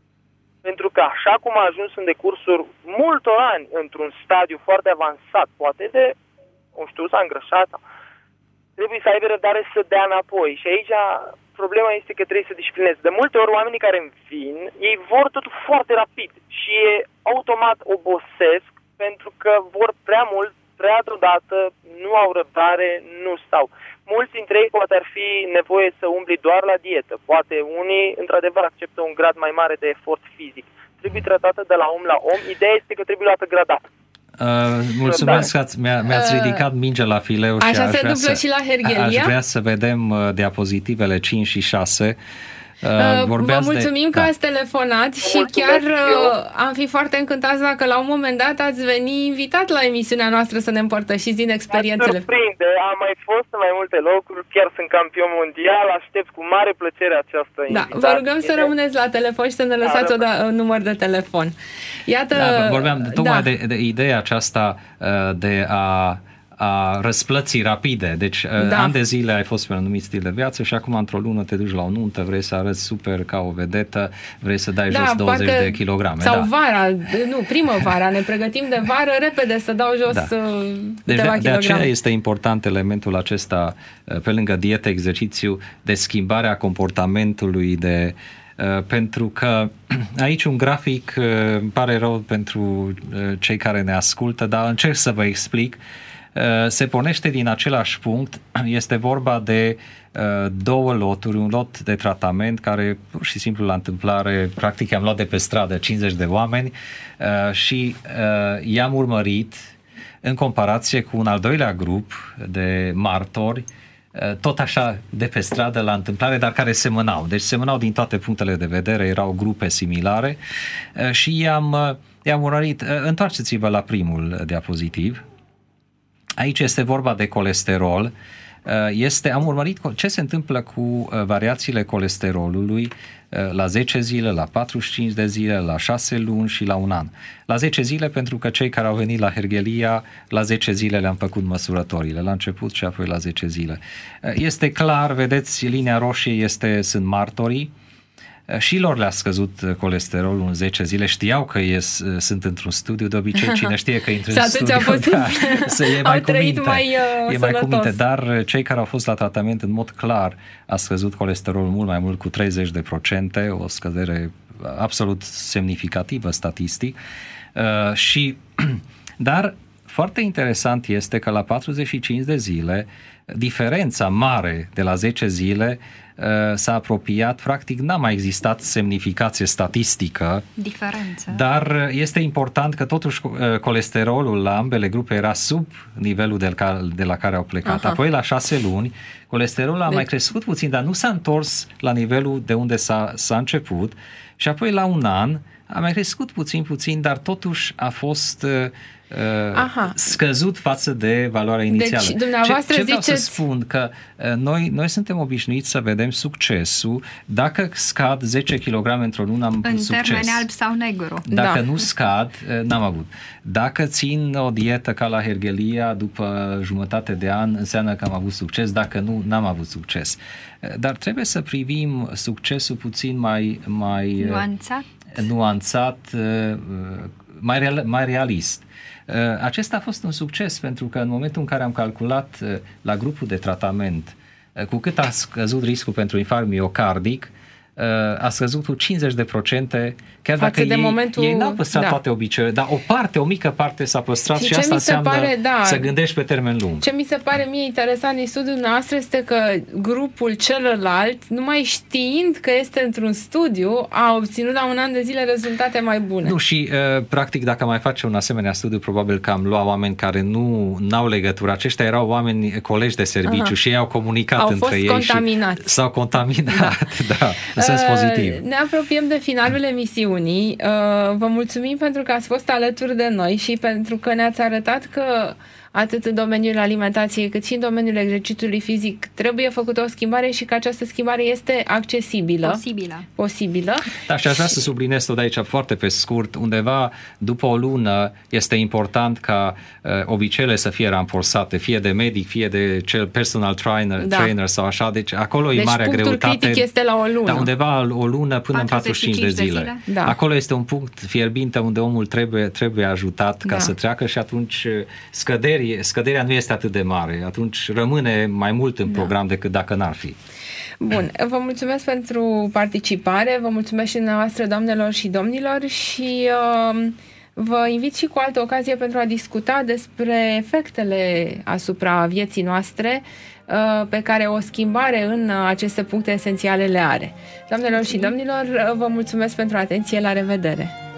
Pentru că așa cum a ajuns în decursul multor ani într-un stadiu foarte avansat, poate de, nu știu, s-a îngrășat, trebuie să aibă răbdare să dea înapoi. Și aici problema este că trebuie să disciplinezi. De multe ori oamenii care îmi vin, ei vor totul foarte rapid și automat obosesc pentru că vor prea mult, prea deodată, nu au răbdare, nu stau. Mulți dintre ei poate ar fi nevoie să umbli doar la dietă. Poate unii, într-adevăr, acceptă un grad mai mare de efort fizic. Trebuie tratată de la om la om. Ideea este că trebuie luată gradat. Uh, mulțumesc că ați, mi-a, mi-ați ridicat mingea la fileu și așa aș se vrea, întâmplă să, și la Herghelia. aș vrea să vedem uh, diapozitivele cinci și șase. Uh, Vă mulțumim de... că ați telefonat și chiar uh, am fi foarte încântați dacă la un moment dat ați veni invitat la emisiunea noastră să ne împărtășiți din experiențele. Mă surprinde, am mai fost în mai multe locuri, chiar sunt campion mondial, aștept cu mare plăcere această da, invitație. Vă rugăm să rămâneți la telefon și să ne lăsați da, un număr de telefon. Iată, da, vorbeam tocmai da. de, de ideea aceasta de a a răsplății rapide. Deci da. ani de zile ai fost pe un anumit stil de viață și acum într-o lună te duci la o nuntă, vrei să arăți super ca o vedetă, vrei să dai da, jos douăzeci de kilograme. Sau da. vara, nu, primăvara, ne pregătim de vară, repede să dau jos da. Deci de, de aceea este important elementul acesta, pe lângă dietă, exercițiu, de schimbarea comportamentului, de pentru că aici un grafic, îmi pare rău pentru cei care ne ascultă, dar încerc să vă explic. Se pornește din același punct, este vorba de două loturi, un lot de tratament care pur și simplu la întâmplare, practic am luat de pe stradă cincizeci de oameni și i-am urmărit în comparație cu un al doilea grup de martori, tot așa de pe stradă la întâmplare, dar care semănau. Deci semănau din toate punctele de vedere, erau grupe similare și i-am, i-am urmărit. Întoarceți-vă la primul diapozitiv. Aici este vorba de colesterol este, am urmărit ce se întâmplă cu variațiile colesterolului la zece zile, la patruzeci și cinci de zile, la șase luni și la un an. La zece zile, pentru că cei care au venit la Hergelia, la zece zile le-am făcut măsurătorile, la început și apoi la zece zile. Este clar, vedeți, linia roșie este, sunt martorii, și lor le-a scăzut colesterolul în zece zile, știau că ies, sunt într-un studiu, de obicei cine știe că intră în studiu, fost, da, să e mai cu minte, mai, uh, e mai cu minte, dar cei care au fost la tratament în mod clar a scăzut colesterolul mult mai mult, cu treizeci de procente, o scădere absolut semnificativă statistic, uh, și dar foarte interesant este că la patruzeci și cinci de zile diferența mare de la zece zile s-a apropiat, practic n-a mai existat semnificație statistică. Diferență. Dar este important că totuși colesterolul la ambele grupe era sub nivelul de la, de la care au plecat. Aha. Apoi la șase luni colesterolul a deci... mai crescut puțin, dar nu s-a întors la nivelul de unde s-a, s-a început, și apoi la un an a mai crescut puțin, puțin, dar totuși a fost uh, scăzut față de valoarea inițială. Deci, dumneavoastră ce, ce vreau ziceți... să spun? Că uh, noi, noi suntem obișnuiți să vedem succesul dacă scad zece kilograme într-o lună, am în succes. termen alb sau negru. Dacă da. nu scad, uh, n-am avut. Dacă țin o dietă ca la Hergelia după jumătate de an, înseamnă că am avut succes, dacă nu, n-am avut succes. Uh, dar trebuie să privim succesul puțin mai... mai nuanțat. nuanțat, mai, real, mai realist. Acesta a fost un succes, pentru că în momentul în care am calculat la grupul de tratament cu cât a scăzut riscul pentru infarct miocardic, a scăzut cu cincizeci de procente, chiar față dacă de ei, momentul... ei n-au păstrat, da, toate obiceiurile, dar o parte, o mică parte s-a păstrat, și, și asta înseamnă pare, da, să gândești pe termen lung. Ce mi se pare mie interesant din studiul nostru este că grupul celălalt, numai știind că este într-un studiu, a obținut la un an de zile rezultate mai bune. Nu, și uh, practic dacă mai face un asemenea studiu, probabil că am luat oameni care nu n-au legătură. Aceștia erau oameni, colegi de serviciu. Aha. Și ei au comunicat au între ei. Contaminați. Și s-au contaminat. Da, da, în sens pozitiv. Ne apropiem de finalul emisiunii. Vă mulțumim pentru că ați fost alături de noi și pentru că ne-ați arătat că atât în domeniul alimentației cât și în domeniul exercițiului fizic trebuie făcută o schimbare și că această schimbare este accesibilă. Posibilă. Posibilă. Da, și aș vrea să subliniez tot aici foarte pe scurt, undeva după o lună este important ca uh, obiceiurile să fie ramforsate, fie de medic, fie de cel personal trainer, da. trainer sau așa, deci acolo deci e marea greutate. Deci punctul critic este la o lună. Da, undeva o lună până în patruzeci și cinci de zile. De zile. Da. Acolo este un punct fierbinte unde omul trebuie, trebuie ajutat ca da. să treacă, și atunci scăderi scăderea nu este atât de mare, atunci rămâne mai mult în da. program decât dacă n-ar fi. Bun, vă mulțumesc pentru participare, vă mulțumesc și dumneavoastră, doamnelor și domnilor, și uh, vă invit și cu altă ocazie pentru a discuta despre efectele asupra vieții noastre uh, pe care o schimbare în aceste puncte esențiale le are. Doamnelor și domnilor, vă mulțumesc pentru atenție, la revedere!